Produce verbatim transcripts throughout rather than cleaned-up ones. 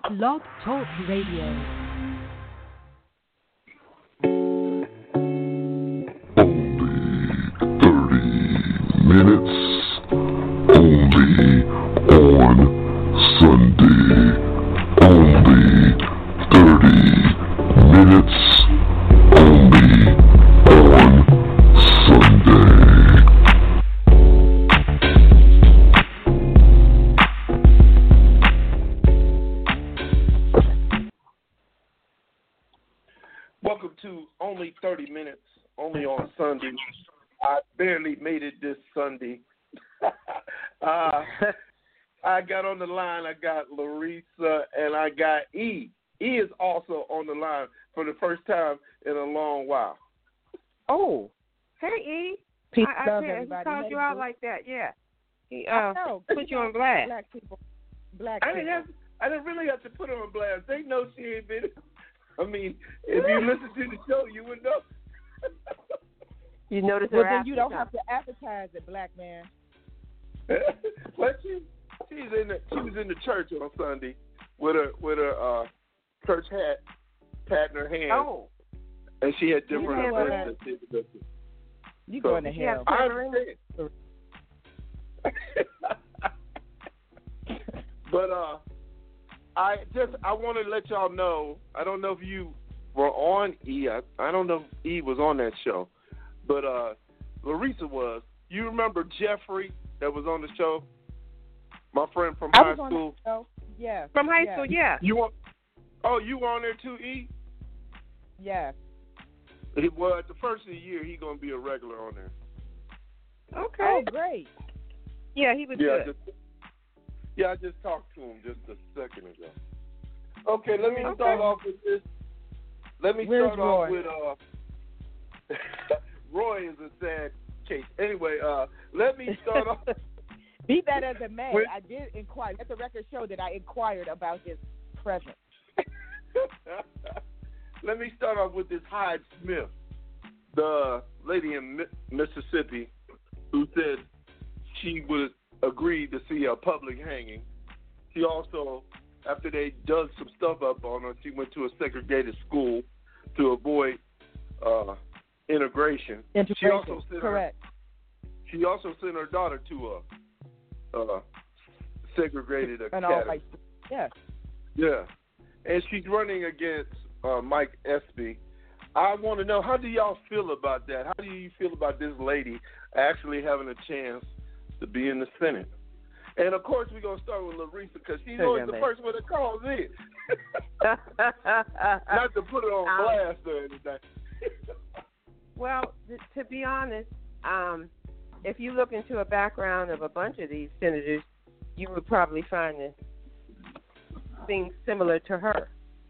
Blog Talk Radio. Minutes only on Sunday. Only thirty minutes only on Sunday. Welcome to Only thirty minutes only on Sunday. I barely made it this Sunday. uh, I got on the line. I got Larissa and I got E. E is also on the line for the first time in a long while. Oh, hey E. Peace, I, I love, can't, he everybody. called Hey, you out boo. like that. Yeah. He I uh, know. put you on blast. Black people. Black I people. didn't have. I didn't really have to put her on blast. They know she ain't been. I mean, if you listen to the show, you would know. You notice Well, her then after you don't time. have to advertise it, black man. But she, she's in the, she was in the church on Sunday with her with her uh, church hat, patting her hand, Oh, and she had different You know what? events that she was at. You So- going to Yeah. hell. I understand. But uh, I just I want to let y'all know. I don't know if you were on E. I, I don't know if E was on that show, but uh, Larissa was. You remember Jeffrey that was on the show? My friend from I high was on school. the show. Yeah. from high yeah. school, yeah. You want? Oh, you were on there too, E. Yeah. He, well, at the first of the year, he gonna be a regular on there. Okay. Oh, great. Yeah, he was Yeah, I good. just, yeah, I just talked to him just a second ago. Okay, let me Okay. start off with this. Let me Where's start off Roy? with uh. Roy is a sad case. Anyway, uh, let me start off. Be that as it may, When- I did inquire. Let the record show that I inquired about his presence. Let me start off with this Hyde Smith, the lady in Mi- Mississippi, who said she would agree to see a public hanging. She also, after they dug some stuff up on her, she went to a segregated school to avoid uh, integration. Integration. She also sent Correct. Her, she also sent her daughter to a uh, segregated And all academy. white. Yeah. Yeah, and she's running against uh, Mike Espy. I want to know, how do y'all feel about that? How do you feel about this lady actually having a chance to be in the Senate? And, of course, we're going to start with Larissa because she's Hey, always there, the man. first one that calls in. Not to put her on Um, blast or anything. Well, th- to be honest, um, if you look into a background of a bunch of these senators, you would probably find the things similar to her.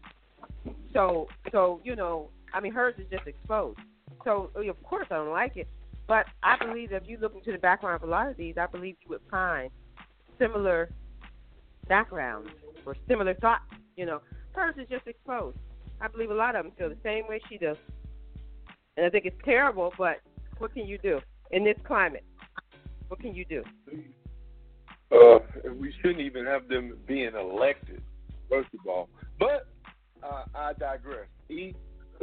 So, so you know, I mean, hers is just exposed. So, of course, I don't like it. But I believe that if you look into the background of a lot of these, I believe you would find similar backgrounds or similar thoughts. You know, hers is just exposed. I believe a lot of them feel the same way she does. And I think it's terrible, but what can you do in this climate? What can you do? Uh, we shouldn't even have them being elected, first of all. But uh, I digress. E?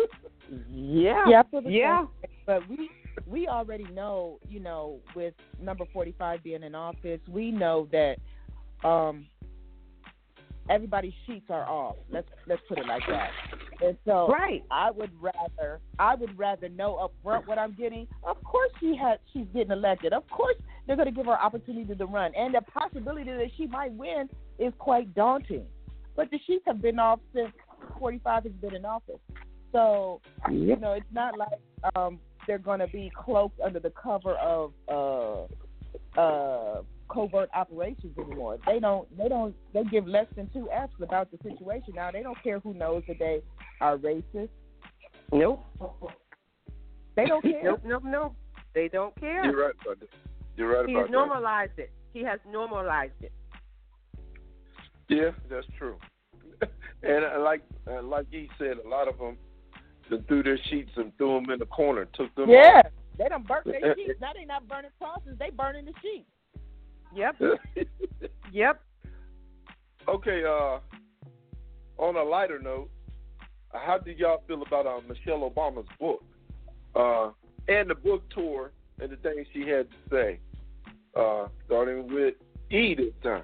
Yeah. Yeah. I feel the Yeah. same. But we we already know, you know, with number forty-five being in office, we know that um, everybody's sheets are off. Let's let's put it like that. And so Right. I would rather I would rather know up front what I'm getting. Of course she had she's getting elected. Of course they're going to give her opportunity to run, and the possibility that she might win is quite daunting. But the sheets have been off since forty-five has been in office. So, you know, it's not like um, they're going to be cloaked under the cover of uh, uh, covert operations anymore. They don't. They don't. They give less than two F's about the situation now. They don't care who knows that they are racist. Nope. They don't care. Nope, nope, nope. They don't care. You're right about that. You're right He about has that. normalized it. He has normalized it. Yeah, that's true. And uh, like uh, like he said, a lot of them threw their sheets and threw them in the corner, took them Yeah, off. they done burnt their sheets. Now they not burning crosses. They burning the sheets. Yep. Yep. Okay, uh, on a lighter note, how did y'all feel about uh, Michelle Obama's book uh, and the book tour and the things she had to say, uh, starting with E this time?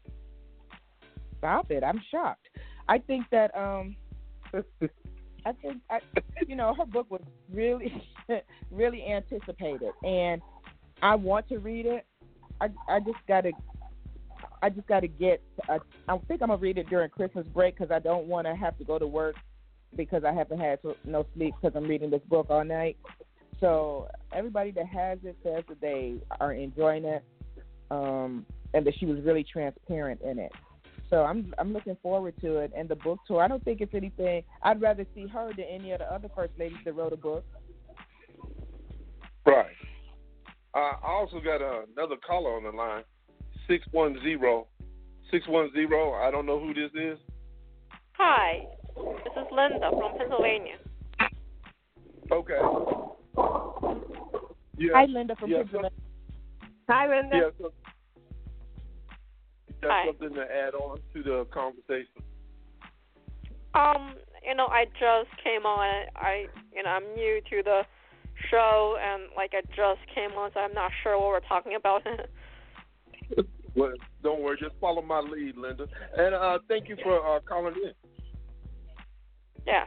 Stop it! I'm shocked. I think that um, I think I, you know, her book was really, really anticipated, and I want to read it. I I just gotta. I just got to get, a, I think I'm going to read it during Christmas break because I don't want to have to go to work because I haven't had no sleep because I'm reading this book all night. So everybody that has it says that they are enjoying it um, and that she was really transparent in it. So I'm I'm looking forward to it. And the book tour, I don't think it's anything, I'd rather see her than any of the other first ladies that wrote a book. Right. Uh, I also got uh, another caller on the line. six one zero. six one zero. I don't know who this is. Hi. This is Linda from Pennsylvania. Okay. Yeah. Hi, Linda from yeah, Pennsylvania. So, Hi, Linda. yeah, so, you got Hi. something to add on to the conversation? Um, you know, I just came on. I, you know, I'm new to the show, and like I just came on, so I'm not sure what we're talking about. Well, don't worry. Just follow my lead, Linda. And uh, thank you for uh, calling in. Yeah.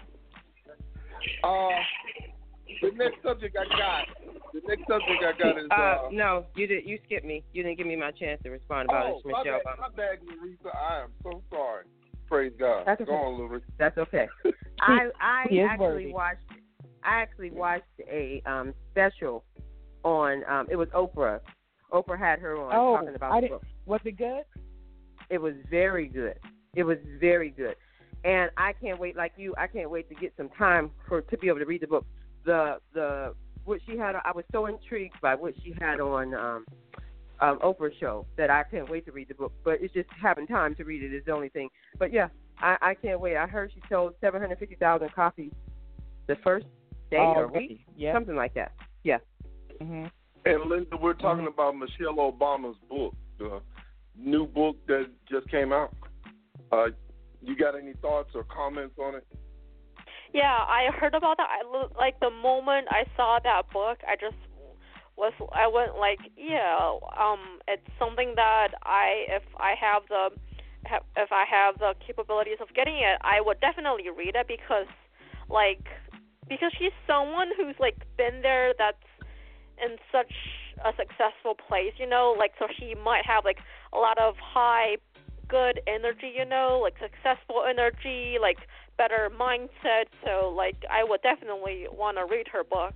Uh, the next subject I got, the next subject I got is. Uh, Uh, no, you did. You skipped me. You didn't give me my chance to respond about oh, it, my Michelle bad, Obama. my bad, Larissa. I am so sorry. Praise God. That's Go okay. on, Larissa. That's okay. I I He is actually worthy. watched. I actually watched a um, special on. Um, it was Oprah. Oprah had her on Oh, talking about I the didn't, book. was it good? It was very good. It was very good, and I can't wait. Like you, I can't wait to get some time for to be able to read the book. The the what she had. I was so intrigued by what she had on um, um, Oprah's show that I can't wait to read the book. But it's just having time to read it is the only thing. But yeah, I, I can't wait. I heard she sold seven hundred fifty thousand copies the first day or Already. week, Yeah. something like that. Yeah. Mm-hmm. And Linda, we're talking Mhm. about Michelle Obama's book, the new book that just came out. Uh, you got any thoughts or comments on it? Yeah, I heard about that. I lo- like the moment I saw that book, I just was I went like, yeah, um, it's something that I if I have the if I have the capabilities of getting it, I would definitely read it because like because she's someone who's like been there that's in such a successful place, you know, like so she might have like a lot of high good energy, you know, like successful energy, like better mindset. So like I would definitely want to read her book.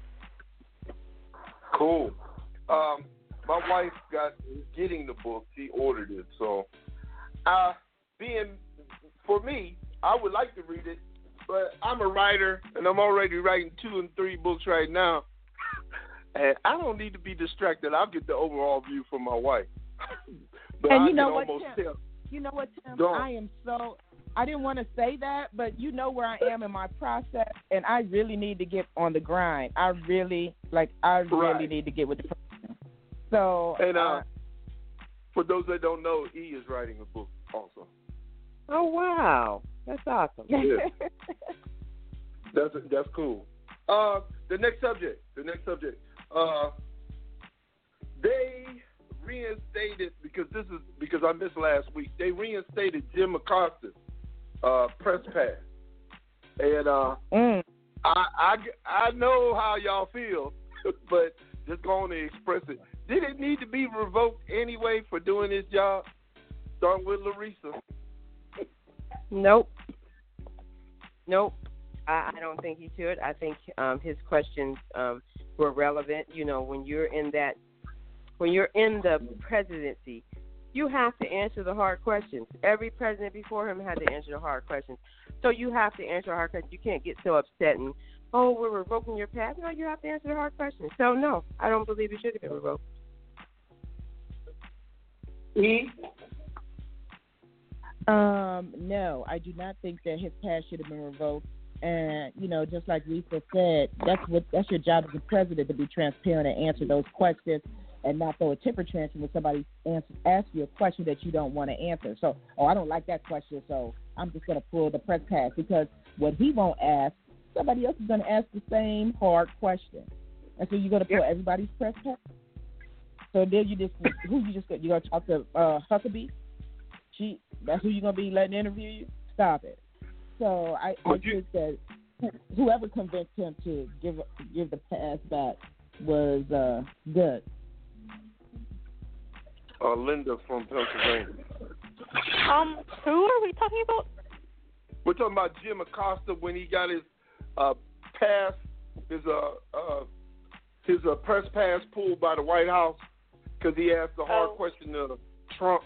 Cool. Um, my wife got getting the book. She ordered it. So, uh, being for me, I would like to read it, but I'm a writer and I'm already writing two and three books right now. And I don't need to be distracted. I'll get the overall view from my wife. But And I you know can what, almost Tim? tell. You know what, Tim? Go on. I am so. I didn't want to say that, but you know where I am in my process, and I really need to get on the grind. I really, like, I really Right. need to get with the program. So, And uh, uh, for those that don't know, E is writing a book also. Oh wow, that's awesome. Yeah. That's that's cool. Uh, the next subject. The next subject. Uh, they reinstated because this is because I missed last week. They reinstated Jim Acosta's uh, press pass, and uh, mm. I, I I know how y'all feel, but just going to express it. Did it need to be revoked anyway for doing his job? Starting with Larissa. Nope. Nope. I, I don't think he should. I think um, his questions um, were relevant. You know, when you're in that, when you're in the presidency, you have to answer the hard questions. Every president before him had to answer the hard questions. So you have to answer hard questions. You can't get so upset and, oh, we're revoking your pass. No, you have to answer the hard questions. So, no, I don't believe it should have been revoked. E? Um, no, I do not think that his pass should have been revoked. And you know, just like Lisa said, that's what that's your job as a president, to be transparent and answer those questions. and not throw a temper tantrum when somebody answer, asks you a question that you don't want to answer. So, oh, I don't like that question, so I'm just going to pull the press pass, because what he won't ask, somebody else is going to ask the same hard question. And so you're going to pull yep. everybody's press pass? So then you just, who you just, you going to talk to uh, Huckabee? She, that's who you're going to be letting interview you? Stop it. So I, I think that whoever convinced him to give give the pass back was uh, good. Uh, Linda from Pennsylvania. Um, who are we talking about? We're talking about Jim Acosta when he got his uh, pass, his uh, uh his uh, press pass pulled by the White House because he asked a hard oh. question to Trump.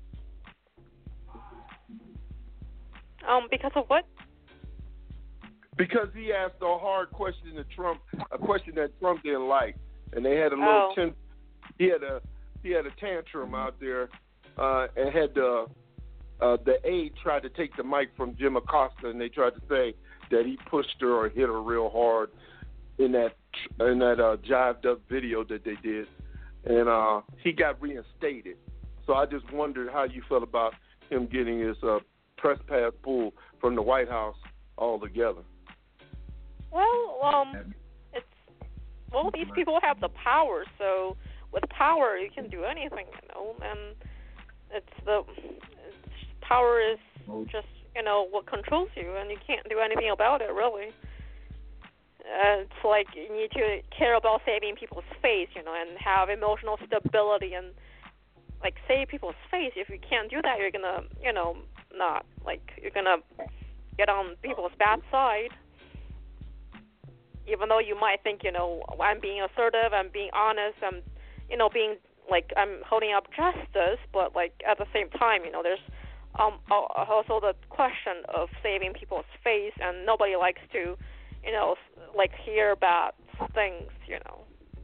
Um, because of what? Because he asked a hard question to Trump, a question that Trump didn't like, and they had a little. Oh. Ten, he had a he had a tantrum out there, uh, and had the uh, the aide tried to take the mic from Jim Acosta, and they tried to say that he pushed her or hit her real hard in that in that uh, jived up video that they did, and uh, he got reinstated. So I just wondered how you felt about him getting his uh, press pass pulled from the White House altogether. Well, um, it's well, these people have the power, so with power you can do anything, you know, and it's the it's, power is just, you know, what controls you, and you can't do anything about it, really. Uh, it's like you need to care about saving people's face, you know, and have emotional stability and, like, save people's face. If you can't do that, you're gonna, you know, not, like, you're gonna get on people's bad side. Even though you might think, you know, I'm being assertive, I'm being honest, I'm, you know, being, like, I'm holding up justice, but, like, at the same time, you know, there's um also the question of saving people's face, and nobody likes to, you know, like, hear bad things, you know.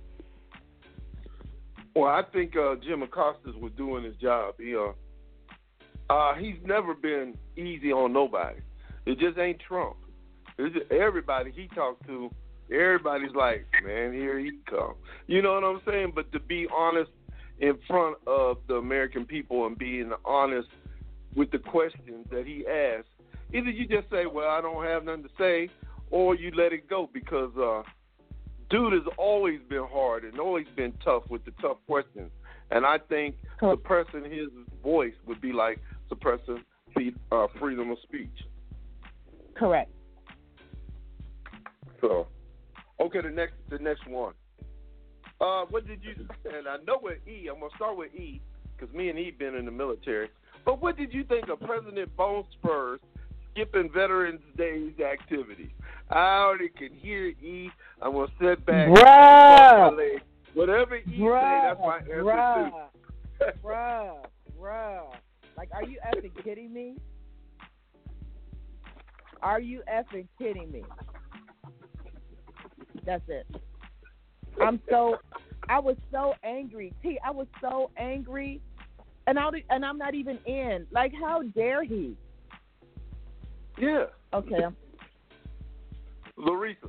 Well, I think uh, Jim Acosta was doing his job. He, uh, uh, he's never been easy on nobody. It just ain't Trump. It's just everybody he talked to, everybody's like, man, here he comes. You know what I'm saying? But to be honest in front of the American people and being honest with the questions that he asked, either you just say, well, I don't have nothing to say, or you let it go, because uh, dude has always been hard and always been tough with the tough questions. And I think suppressing his voice would be like suppressing uh, freedom of speech. Correct. So, okay, the next the next one. Uh, what did you? And I know with E, I'm gonna start with E because me and E been in the military. But what did you think of President Bone Spurs skipping Veterans Day's activities? I already can hear E. I'm gonna sit back. Bruh. Whatever E bruh, say, that's my answer bruh, too. bruh, bruh. Like, are you effing kidding me? Are you effing kidding me? That's it. I'm so, I was so angry. T, I was so angry, and I and I'm not even in. Like, how dare he? Yeah. Okay. Larissa.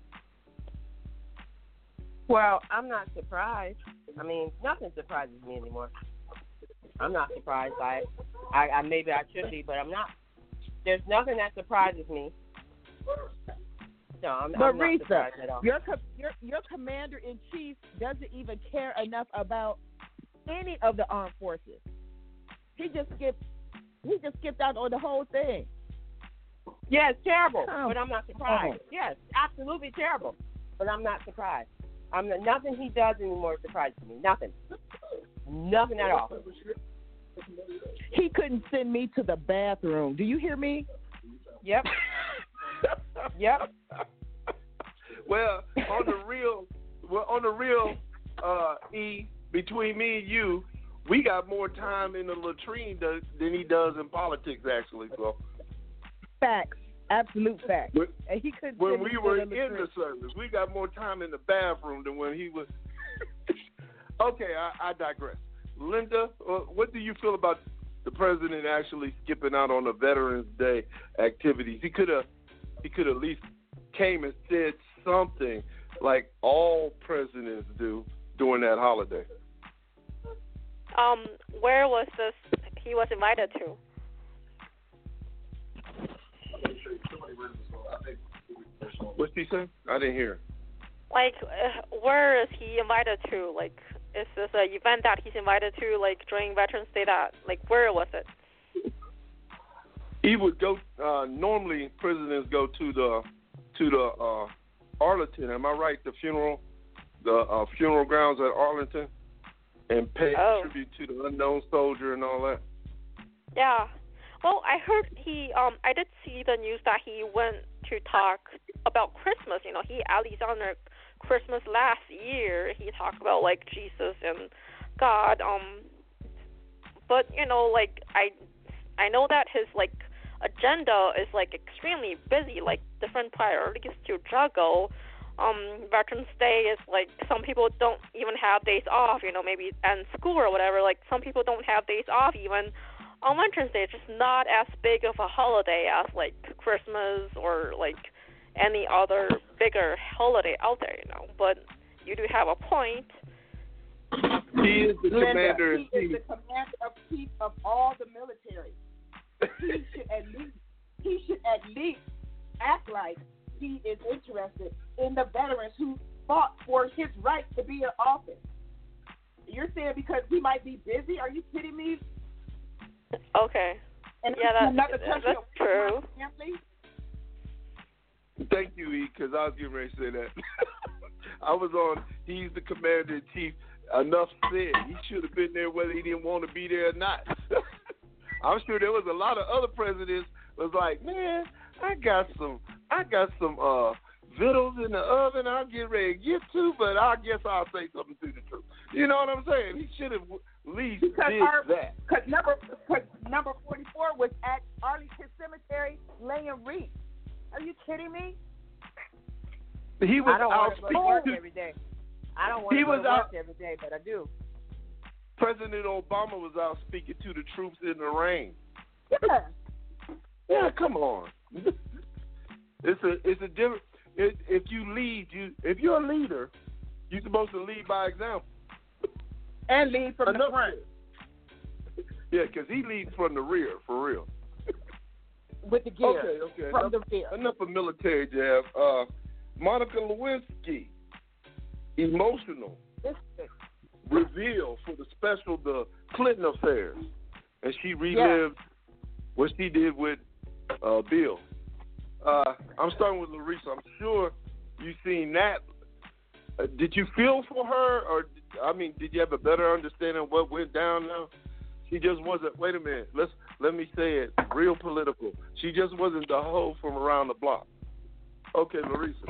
Well, I'm not surprised. I mean, nothing surprises me anymore. I'm not surprised by it. I, I maybe I should be, but I'm not. There's nothing that surprises me. No, I'm, but I'm not Risa, surprised at all. Your, your your commander in chief doesn't even care enough about any of the armed forces. He just skipped. He just skipped out on the whole thing. Yeah, it's terrible, oh. but I'm not surprised. Oh. Yes, absolutely terrible, but I'm not surprised. I'm not, nothing he does anymore surprises me. Nothing. Nothing at all. He couldn't send me to the bathroom. Do you hear me? Yep. Yep. Well, on the real, well, on the real, uh, E, between me and you, we got more time in the latrine than, than he does in politics, actually. So. Facts. Absolute facts. When, and he couldn't when send we me were to in the the service, we got more time in the bathroom than when he was. Okay, I, I digress. Linda, uh, what do you feel about the president actually skipping out on the Veterans Day activities? He could have, he could at least came and said something like all presidents do during that holiday. Um, where was this? He was invited to. What's he say? I didn't hear. Like, uh, where is he invited to? Like, is this an event that he's invited to? Like during Veterans Day? That like, where was it? He would go. Uh, normally, presidents go to the to the uh, Arlington. Am I right? The funeral, the uh, funeral grounds at Arlington, and pay oh. tribute to the unknown soldier and all that. Yeah. Well, I heard he. Um, I did see the news that he went to talk about Christmas. You know, he at least on the Christmas last year, he talked about like Jesus and God. Um, but you know, like I, I know that his like agenda is like extremely busy, like different priorities to juggle. Um, Veterans Day is like some people don't even have days off, you know, maybe and school or whatever. Like some people don't have days off even on Veterans Day. It's just not as big of a holiday as like Christmas or like any other bigger holiday out there, you know. But you do have a point. He is the Linda, commander in he is chief. the commander of chief of all the military. He should at least he should at least act like he is interested in the veterans who fought for his right to be in office. You're saying because he might be busy? Are you kidding me? Okay. And yeah, that's, another country that's true. Thank you, E, because I was getting ready to say that. I was on, he's the commander in chief. Enough said. He should have been there whether he didn't want to be there or not. I'm sure there was a lot of other presidents was like, man, I got some, I got some uh, vittles in the oven. I'll get ready to get to, but I guess I'll say something to the truth. You know what I'm saying? He should have at least because did our, that. Because number, cause number forty-four was at Arlington Cemetery laying wreaths. Are you kidding me? He was I don't out want to go to work speaking. every day. I don't want He to go was to out- work every day, but I do. President Obama was out speaking to the troops in the rain. Yeah. Yeah, come on. It's a it's a different. It, if you lead, you if you're a leader, you're supposed to lead by example. And lead from Enough the front. Yeah, because he leads from the rear, for real. With the gear. Okay, okay. From enough, the rear. enough of military jab. Uh, Monica Lewinsky, emotional reveal for the special The Clinton Affairs, and she relived yeah. what she did with uh, Bill. Uh, I'm starting with Larissa. I'm sure you've seen that. Uh, did you feel for her, or I mean, did you have a better understanding of what went down now? She just wasn't. Wait a minute. Let's let me say it real political. She just wasn't the hoe from around the block. Okay, Larissa.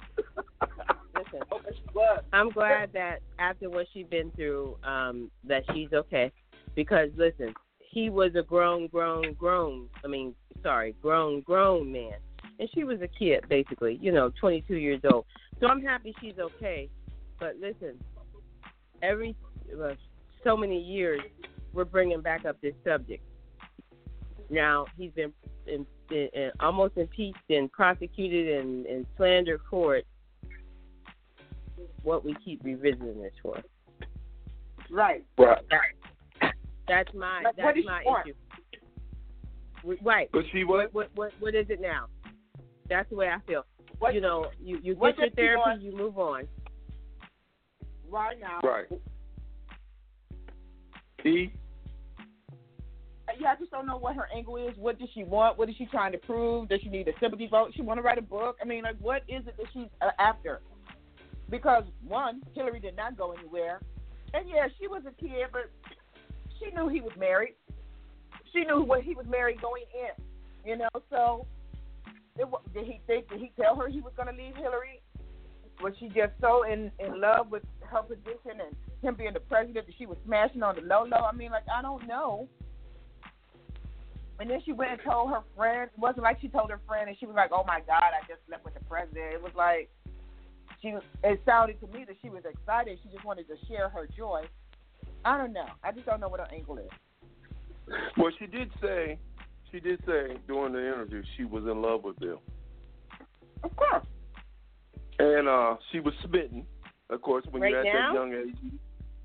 Listen, I'm glad that after what she's been through, um, that she's okay. Because listen, he was a grown, grown, grown. I mean, sorry, grown, grown man, and she was a kid, basically. You know, twenty-two years old. So I'm happy she's okay. But listen, every uh, so many years, we're bringing back up this subject. Now he's been in, in, in, almost impeached and prosecuted and, and slandered for it. What we keep revisiting this for? Right. Right. That, that's my But that's my issue. Right. But she what? What, what what is it now? That's the way I feel. What, you know, you, you what get your does she therapy, want? you move on. Right now. Right. E? Yeah, I just don't know what her angle is. What does she want? What is she trying to prove? Does she need a sympathy vote? She want to write a book? I mean, like, what is it that she's uh, after? Because, one, Hillary did not go anywhere. And, yeah, she was a kid, but she knew he was married. She knew what he was married going in, you know. So it, did he think, did he tell her he was going to leave Hillary? Was she just so in, in love with her position and him being the president that she was smashing on the low-low? I mean, like, I don't know. And then she went and told her friend. It wasn't like she told her friend and she was like, oh, my God, I just slept with the president. It was like, she. It sounded to me that she was excited. She just wanted to share her joy. I don't know. I just don't know what her angle is. Well, she did say, she did say during the interview she was in love with Bill. Of course. And uh, she was smitten, of course, when Right you're at now? that young age.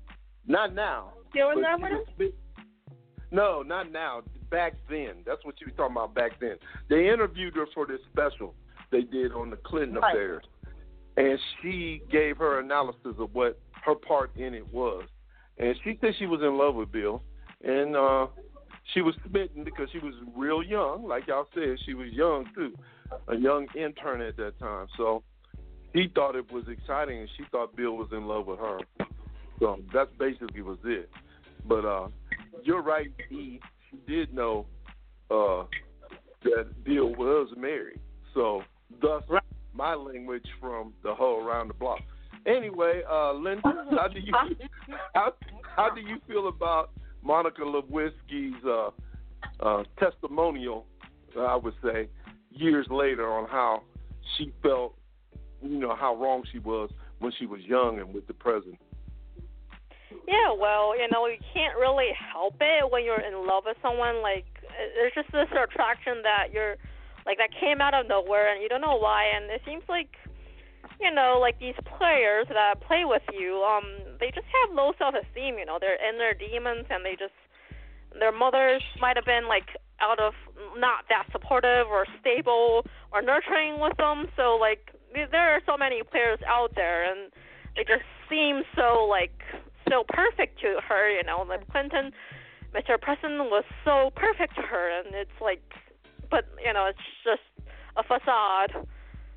Not now. Still in but love she with was him? spit- No, not now. Back then. That's what you were talking about back then. They interviewed her for this special they did on the Clinton Right. affairs. And she gave her analysis of what her part in it was. And she said she was in love with Bill. And uh, she was smitten because she was real young. Like y'all said, she was young, too. A young intern at that time. So he thought it was exciting, and she thought Bill was in love with her. So that's basically was it. But uh, you're right, E. She did know uh, that Bill was married. So thus my language from the whole around the block. Anyway, uh, Linda, how do you how, how do you feel about Monica Lewinsky's uh, uh, testimonial? I would say years later on how she felt, you know, how wrong she was when she was young and with the president. Yeah, well, you know, you can't really help it when you're in love with someone. Like, there's just this attraction that you're, like, that came out of nowhere, and you don't know why. And it seems like, you know, like these players that play with you, um, they just have low self-esteem. You know, they're in their demons, and they just, their mothers might have been like out of not that supportive or stable or nurturing with them. So, like, there are so many players out there, and they just seem so like. so perfect to her, you know, like Clinton, Mister President was so perfect to her, and it's like, but, you know, it's just a facade.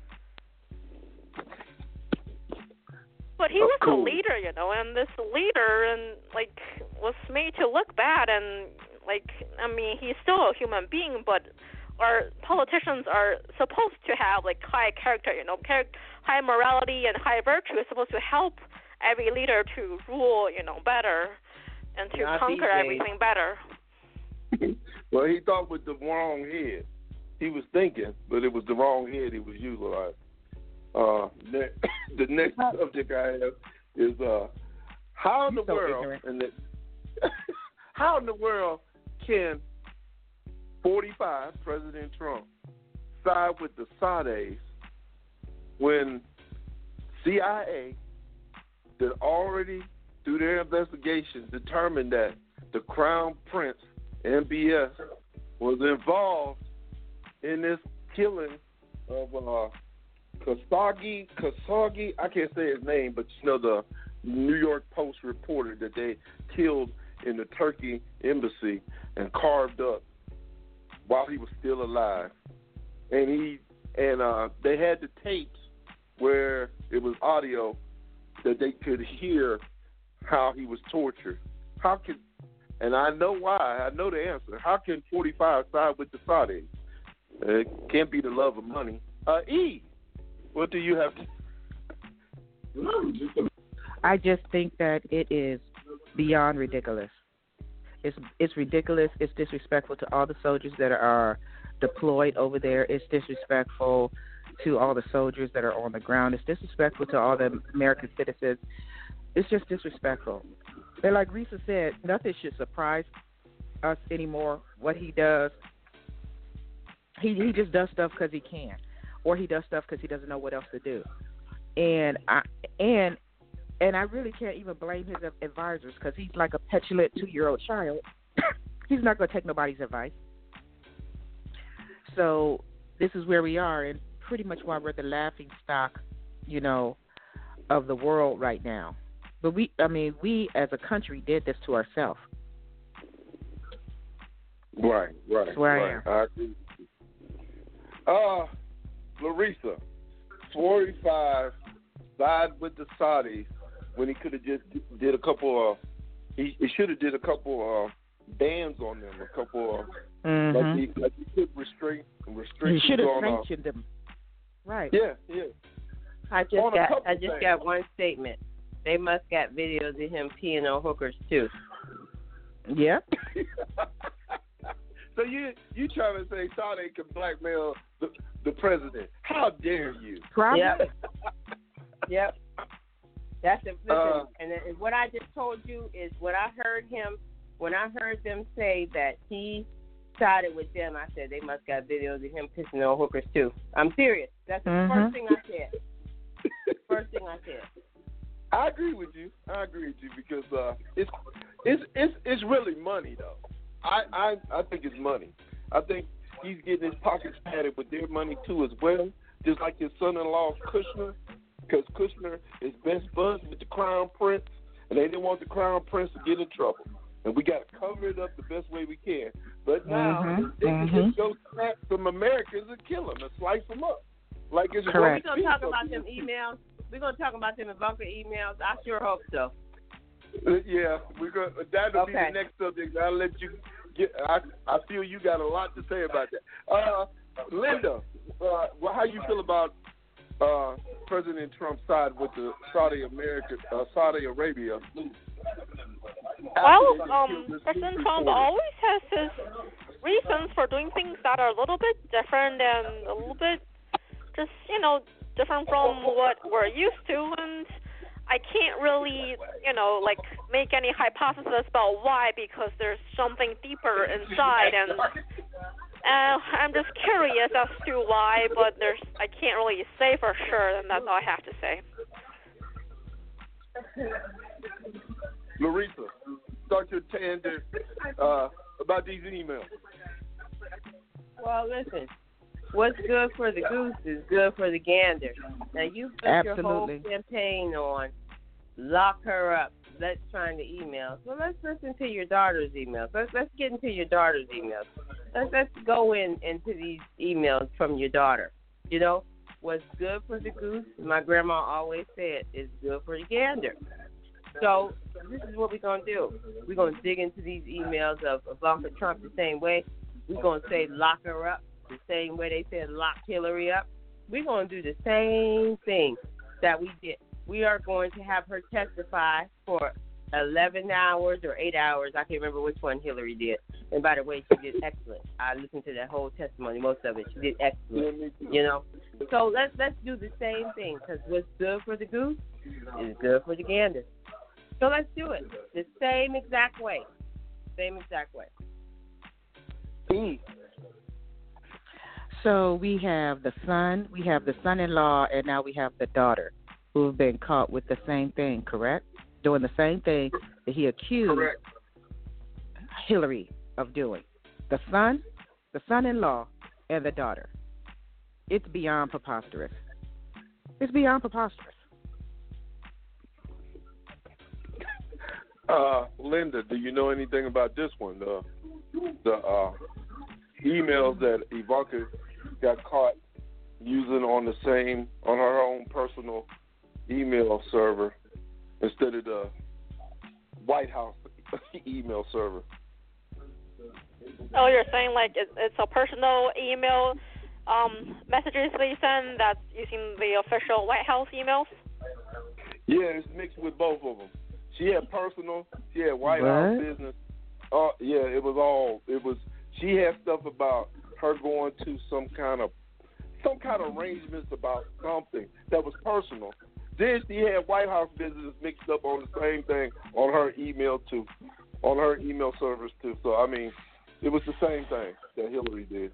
But he oh, was cool. a leader, you know, and this leader, and, like, was made to look bad, and, like, I mean, he's still a human being, but our politicians are supposed to have, like, high character, you know, char- high morality and high virtue is supposed to help every leader to rule, you know, better and to Not conquer these days. everything better. Well, he thought with the wrong head. He was thinking, but it was the wrong head he was utilizing. Uh, ne- the next subject I have is uh, how in the so world, ignorant. and the, how in the world can forty-five President Trump side with the Saudis when C I A that already, through their investigation, determined that the Crown Prince, M B S, was involved in this killing of uh, Khashoggi, Khashoggi, I can't say his name, but you know the New York Post reporter that they killed in the Turkey embassy and carved up while he was still alive. And he and uh, they had the tapes where it was audio that they could hear how he was tortured. How can, and I know why, I know the answer. How can forty-five side with the Saudis? It can't be the love of money. Uh, E, what do you have to I just think that it is beyond ridiculous. It's it's ridiculous. It's disrespectful to all the soldiers that are deployed over there. It's disrespectful to all the soldiers that are on the ground. It's disrespectful to all the American citizens. It's just disrespectful. And like Risa said, nothing should surprise us anymore. What he does, he he just does stuff because he can, or he does stuff because he doesn't know what else to do. And I and and I really can't even blame his advisors because he's like a petulant two-year-old child. He's not going to take nobody's advice. So this is where we are, and pretty much why we're the laughing stock, you know, of the world right now. But we, I mean, we as a country did this to ourselves. Right, right. That's where right. I am. I agree. Uh, Larissa, forty-five side with the Saudis when he could have just did a couple of, he, he should have did a couple of bans on them, a couple of, Mm-hmm. like he, like he put restraint, restrictions You should have on, uh, sanctioned them. Right. Yeah, yeah. I just On a got couple I just things. got one statement. They must got videos of him peeing on hookers too. Yeah. So you you trying to say Saudi can blackmail the, the president? How dare you? Probably. Yep. Yep. That's a listen. Uh, and, and what I just told you is what I heard him when I heard them say that he sided with them. I said they must got videos of him pissing on hookers too. I'm serious. That's the Mhm. first thing I said. First thing I said. I agree with you. I agree with you because uh, it's it's it's it's really money though. I, I I think it's money. I think he's getting his pockets padded with their money too as well, just like his son-in-law Kushner, because Kushner is best buds with the Crown Prince, and they didn't want the Crown Prince to get in trouble, and we got to cover it up the best way we can. But now mm-hmm. they can mm-hmm. just go snap some Americans and kill them and slice them up. Like it's Correct. We're going to talk about them emails. We're going to talk about them Ivanka emails. I sure hope so. Yeah, we're going. That'll Okay. be the next subject. I'll let you get. I I feel you got a lot to say about that. Uh, Linda, uh, well, how you feel about uh, President Trump's side with the Saudi America, uh, Saudi Arabia? Well, um, President Trump always has his reasons for doing things that are a little bit different and a little bit just, you know, different from what we're used to, and I can't really, you know, like make any hypothesis about why, because there's something deeper inside, and uh, I'm just curious as to why, but there's I can't really say for sure, and that's all I have to say. Larissa, start your tangent uh, about these emails. Well, listen. What's good for the goose is good for the gander. Now, you put Absolutely. your whole campaign on lock her up. Let's find the emails. Well, let's listen to your daughter's emails. Let's let's get into your daughter's emails. Let's let's go in into these emails from your daughter. You know, what's good for the goose, my grandma always said, is good for the gander. So this is what we're gonna do. We're gonna dig into these emails of Ivanka Trump the same way. We're gonna say lock her up. The same way they said lock Hillary up, we're going to do the same thing that we did. We are going to have her testify for eleven hours or eight hours. I can't remember which one Hillary did. And by the way, she did excellent. I listened to that whole testimony, most of it. She did excellent, you know. So let's let's do the same thing, because what's good for the goose is good for the gander. So let's do it the same exact way. Same exact way. Peace. So we have the son, we have the son-in-law, and now we have the daughter who have been caught with the same thing, correct? Doing the same thing that he accused Correct. Hillary of doing. The son, the son-in-law, and the daughter. It's beyond preposterous. It's beyond preposterous. Uh, Linda, do you know anything about this one? The the uh, emails that Ivanka got caught using on the same, on her own personal email server instead of the White House email server. Oh, you're saying like it, it's a personal email um, messages they send that's using the official White House emails? Yeah, it's mixed with both of them. She had personal, she had White What? House business. Oh, uh, yeah, it was all, it was, she had stuff about her going to some kind of some kind of arrangements about something that was personal. Then she had White House business mixed up on the same thing on her email too, on her email servers too. So I mean, it was the same thing that Hillary did.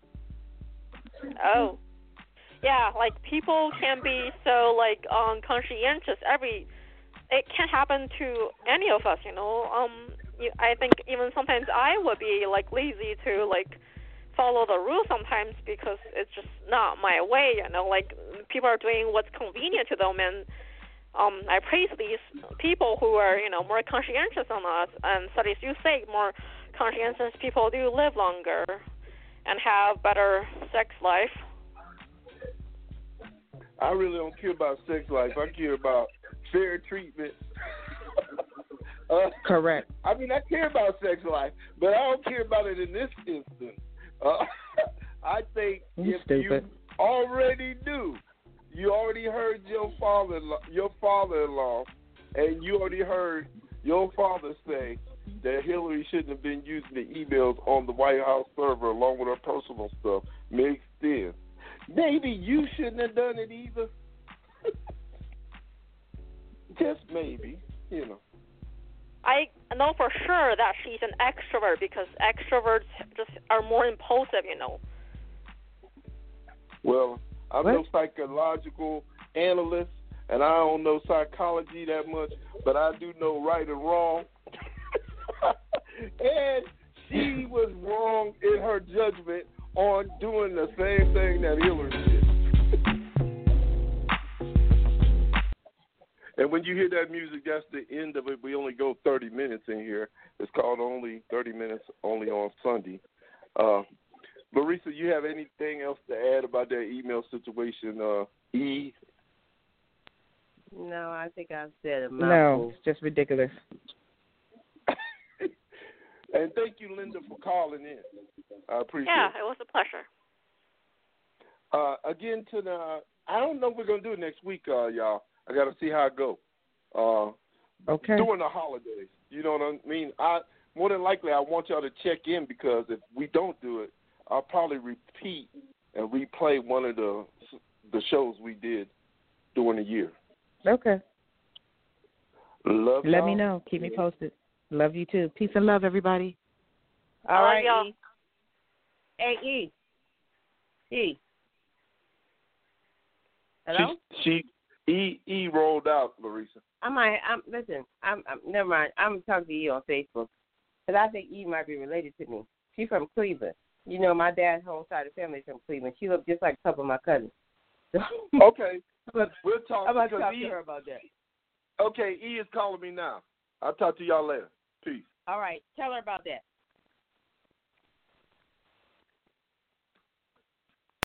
Oh, yeah. Like people can be so like um conscientious. Every it can happen to any of us, you know. Um, I think even sometimes I would be like lazy to like follow the rules sometimes because it's just not my way, you know. Like people are doing what's convenient to them, and um, I praise these people who are, you know, more conscientious than us. And studies do say more conscientious people do live longer and have better sex life. I really don't care about sex life. I care about fair treatment. uh, Correct. I mean, I care about sex life, but I don't care about it in this instance. Uh, I think You if stupid. you already knew, you already heard your father, your father-in-law, and you already heard your father say that Hillary shouldn't have been using the emails on the White House server along with her personal stuff mixed in. Maybe you shouldn't have done it either. Just maybe, you know. I know for sure that she's an extrovert because extroverts just are more impulsive, you know. Well, I'm What? no psychological analyst, and I don't know psychology that much, but I do know right and wrong. And she was wrong in her judgment on doing the same thing that Hillary did. And when you hear that music, that's the end of it. We only go thirty minutes in here. It's called Only thirty Minutes, only on Sunday. Uh, Larissa, you have anything else to add about that email situation, uh, E? No, I think I've said a mouthful. No, it's just ridiculous. And thank you, Linda, for calling in. I appreciate yeah, it. Yeah, it was a pleasure. Uh, again, to the, I don't know if we're going to do it next week, uh, y'all. I got to see how it goes. Uh, okay. During the holidays. You know what I mean? I More than likely, I want y'all to check in because if we don't do it, I'll probably repeat and replay one of the the shows we did during the year. Okay. Love Let y'all. me know. Keep me posted. Love you too. Peace and love, everybody. All All right, right, y'all. E. Hey, E. E. Hello? She, she E E rolled out, Larissa. I might. I'm listen. I'm, I'm. Never mind. I'm talking to E on Facebook because I think E might be related to me. She's from Cleveland. You know, my dad's whole side of the family is from Cleveland. She looks just like a couple of my cousins. Okay. But We'll talk. I'm about to because talk E, to her about that. Okay, E is calling me now. I'll talk to y'all later. Peace. All right. Tell her about that.